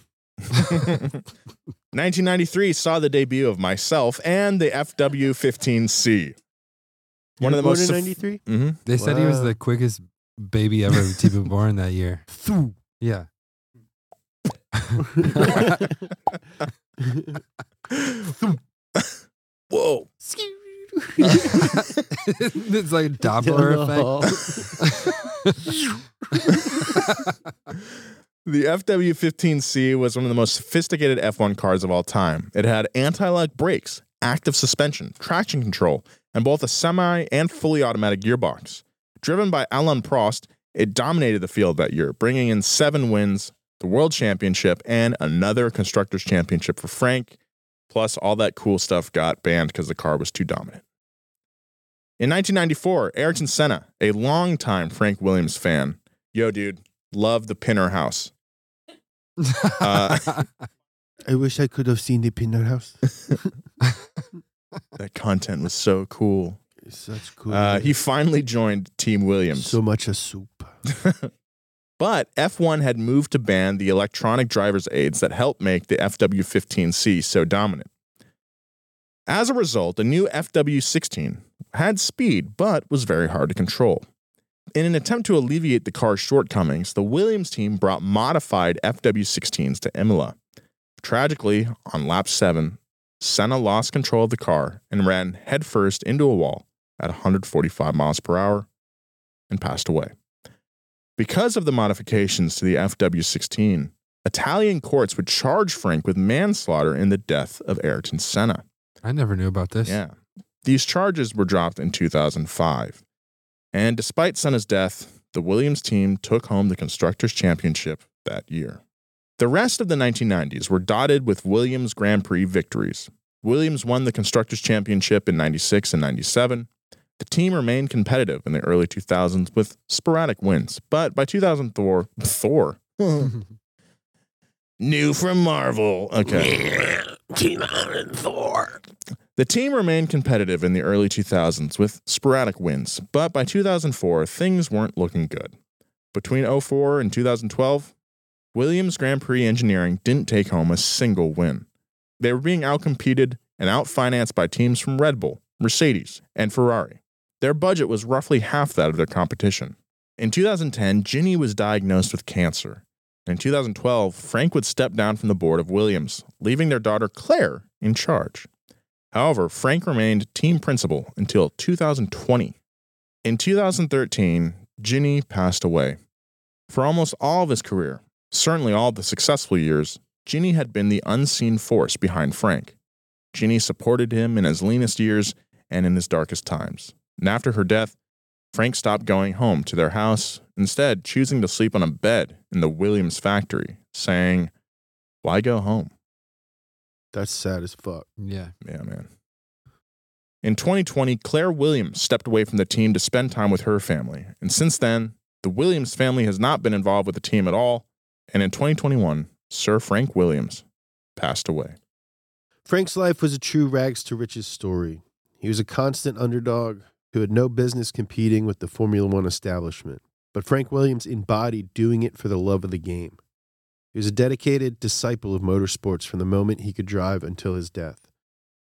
1993 saw the debut of myself and the FW15C. One of the most. 93? They said he was the quickest baby ever to be born that year. Yeah. Whoa. It's like a Doppler effect. The FW15C was one of the most sophisticated F1 cars of all time. It had anti-lock brakes, active suspension, traction control, and both a semi and fully automatic gearbox. Driven by Alain Prost, it dominated the field that year, bringing in 7 wins, the World Championship, and another Constructors' Championship for Frank. Plus, all that cool stuff got banned because the car was too dominant. In 1994, Ayrton Senna, a longtime Frank Williams fan, yo dude, love the Pinner House. I wish I could have seen the Pinner House. That content was so cool. It's such cool. He finally joined Team Williams. So much a soup. But F1 had moved to ban the electronic driver's aids that helped make the FW15C so dominant. As a result, the new FW16 had speed, but was very hard to control. In an attempt to alleviate the car's shortcomings, the Williams team brought modified FW16s to Imola. Tragically, on lap 7, Senna lost control of the car and ran headfirst into a wall at 145 miles per hour and passed away. Because of the modifications to the FW16, Italian courts would charge Frank with manslaughter in the death of Ayrton Senna. I never knew about this. Yeah. These charges were dropped in 2005. And despite Senna's death, the Williams team took home the Constructors' Championship that year. The rest of the 1990s were dotted with Williams Grand Prix victories. Williams won the Constructors' Championship in 96 and 97. The team remained competitive in the early 2000s with sporadic wins, but by 2004, Thor. New from Marvel. Okay. Thor. The team remained competitive in the early 2000s with sporadic wins, but by 2004, things weren't looking good. Between 2004 and 2012, Williams Grand Prix Engineering didn't take home a single win. They were being outcompeted and outfinanced by teams from Red Bull, Mercedes, and Ferrari. Their budget was roughly half that of their competition. In 2010, Ginny was diagnosed with cancer. In 2012, Frank would step down from the board of Williams, leaving their daughter Claire in charge. However, Frank remained team principal until 2020. In 2013, Ginny passed away. For almost all of his career, certainly all of the successful years, Ginny had been the unseen force behind Frank. Ginny supported him in his leanest years and in his darkest times. And after her death, Frank stopped going home to their house, instead choosing to sleep on a bed in the Williams factory, saying, "Why go home?" That's sad as fuck. Yeah. Yeah, man. In 2020, Claire Williams stepped away from the team to spend time with her family. And since then, the Williams family has not been involved with the team at all. And in 2021, Sir Frank Williams passed away. Frank's life was a true rags to riches story. He was a constant underdog who had no business competing with the Formula One establishment. But Frank Williams embodied doing it for the love of the game. He was a dedicated disciple of motorsports from the moment he could drive until his death.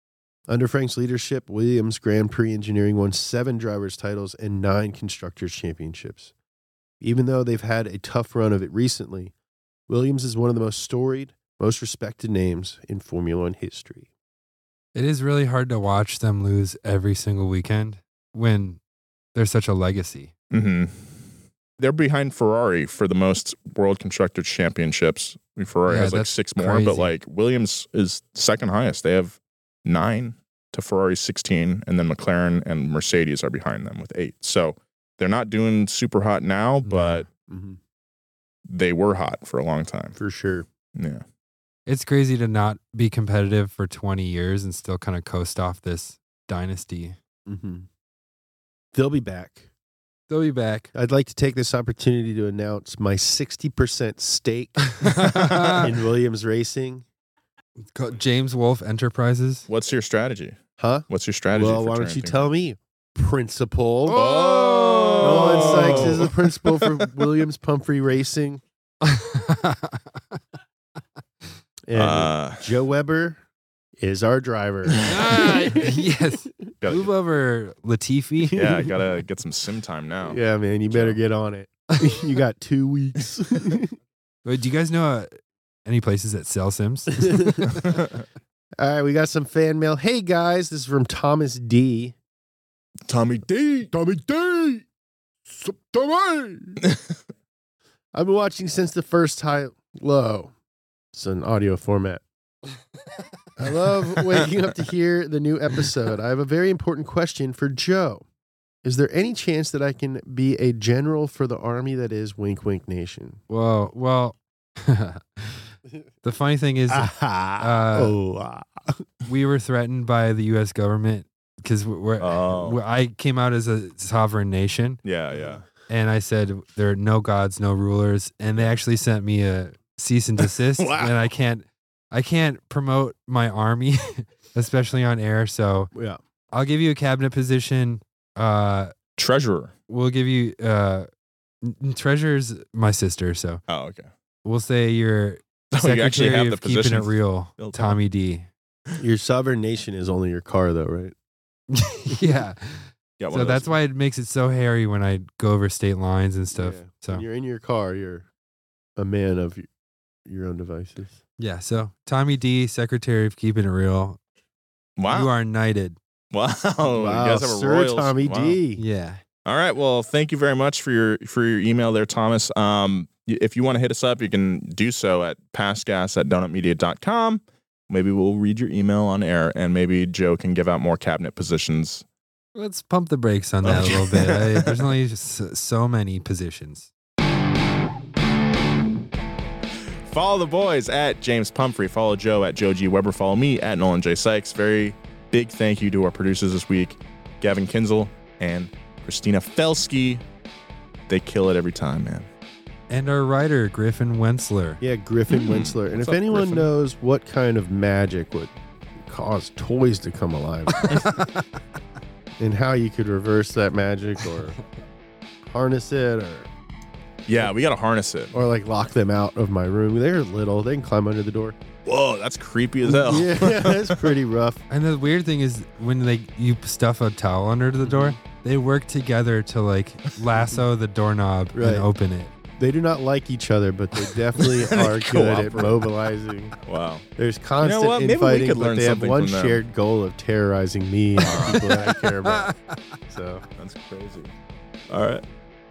Under Frank's leadership, Williams Grand Prix Engineering won 7 drivers' titles and 9 constructors' championships. Even though they've had a tough run of it recently, Williams is one of the most storied, most respected names in Formula One history. It is really hard to watch them lose every single weekend when they're such a legacy. Mm-hmm. They're behind Ferrari for the most World Constructors Championships. I mean, Ferrari has like 6 more, crazy. but like Williams is second highest. They have 9 to Ferrari's 16, and then McLaren and Mercedes are behind them with 8. So they're not doing super hot now, but they were hot for a long time. For sure. Yeah. It's crazy to not be competitive for 20 years and still kind of coast off this dynasty. Mm-hmm. They'll be back. They'll be back. I'd like to take this opportunity to announce my 60% stake in Williams Racing. It's called James Wolfe Enterprises. What's your strategy? Huh? What's your strategy? Well, for why don't turning you things tell me? Principal. Nolan Sykes is the principal for Williams Pumphrey Racing. And Joe Weber is our driver. Yes. Move over, Latifi. Yeah, I gotta get some sim time now. Yeah, man, you better get on it. You got 2 weeks. Wait, do you guys know any places that sell sims? All right, we got some fan mail. Hey, guys, this is from Thomas D. Tommy D. Tommy D. Tommy. I've been watching since the first time. Low. It's an audio format. I love waking up to hear the new episode. I have a very important question for Joe. Is there any chance that I can be a general for the army that is Wink Wink Nation? Well, the funny thing is, we were threatened by the U.S. government because I came out as a sovereign nation. Yeah. And I said, there are no gods, no rulers. And they actually sent me a cease and desist. Wow. And I can't promote my army, especially on air. So yeah, I'll give you a cabinet position. Treasurer. We'll give you treasurer's my sister. So okay. We'll say you're secretary you actually have the of keeping position it real, Tommy D. Your sovereign nation is only your car, though, right? Yeah. So that's why it makes it so hairy when I go over state lines and stuff. Yeah. So when you're in your car, you're a man of your own devices. Yeah. So Tommy D, secretary of keeping it real. Wow. You are knighted. Wow. You guys have a Sir royals. Tommy Wow. D. Yeah. All right. Well, thank you very much for your email there, Thomas. If you want to hit us up, you can do so at passgas@donutmedia.com. Maybe we'll read your email on air, and maybe Joe can give out more cabinet positions. Let's pump the brakes on that a little bit. There's only just so many positions. Follow the boys at James Pumphrey. Follow Joe at Joe G. Weber. Follow me at Nolan J. Sykes. Very big thank you to our producers this week, Gavin Kinzel and Christina Felsky. They kill it every time, man. And our writer, Griffin Wentzler. Yeah, Griffin Wentzler. And What's if up, anyone Griffin? knows what kind of magic would cause toys to come alive and how you could reverse that magic or harness it or Yeah, we got to harness it. like lock them out of my room. They're little. They can climb under the door. Whoa, that's creepy as hell. Yeah, that's pretty rough. And the weird thing is when you stuff a towel under the door, they work together to like lasso the doorknob Right. and open it. They do not like each other, but they definitely are good at mobilizing. Wow. There's constant what? Maybe we infighting, could but learn they have something one from them. shared goal of terrorizing me and the people that I care about. So That's crazy. All right.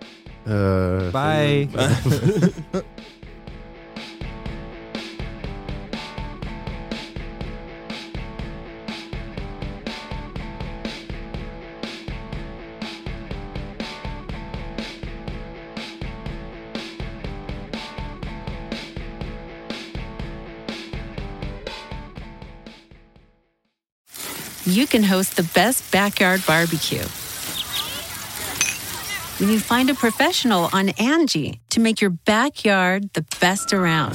Bye. You can host the best backyard barbecue when you find a professional on Angie to make your backyard the best around.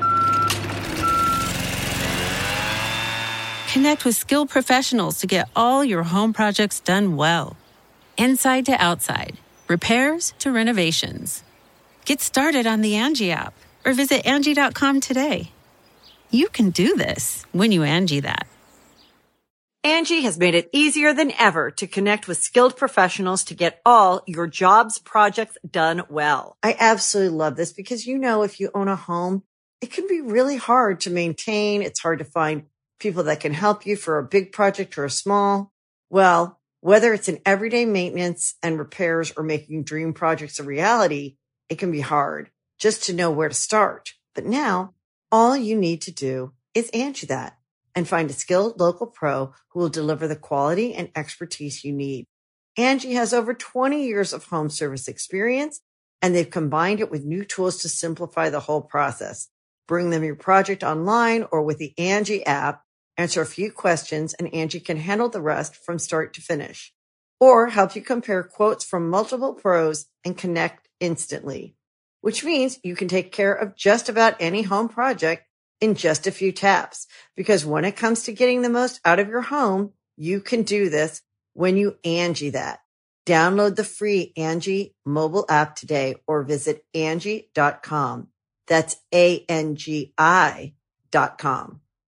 Connect with skilled professionals to get all your home projects done well. Inside to outside, repairs to renovations. Get started on the Angie app or visit Angie.com today. You can do this when you Angie that. Angie has made it easier than ever to connect with skilled professionals to get all your jobs projects done well. I absolutely love this because, you know, if you own a home, it can be really hard to maintain. It's hard to find people that can help you for a big project or a small. Well, whether it's in everyday maintenance and repairs or making dream projects a reality, it can be hard just to know where to start. But now all you need to do is Angie that and find a skilled local pro who will deliver the quality and expertise you need. Angie has over 20 years of home service experience, and they've combined it with new tools to simplify the whole process. Bring them your project online or with the Angie app, answer a few questions, and Angie can handle the rest from start to finish. Or help you compare quotes from multiple pros and connect instantly, which means you can take care of just about any home project in just a few taps. Because when it comes to getting the most out of your home, you can do this when you Angie that. Download the free Angie mobile app today or visit Angie.com. That's ANGI.com.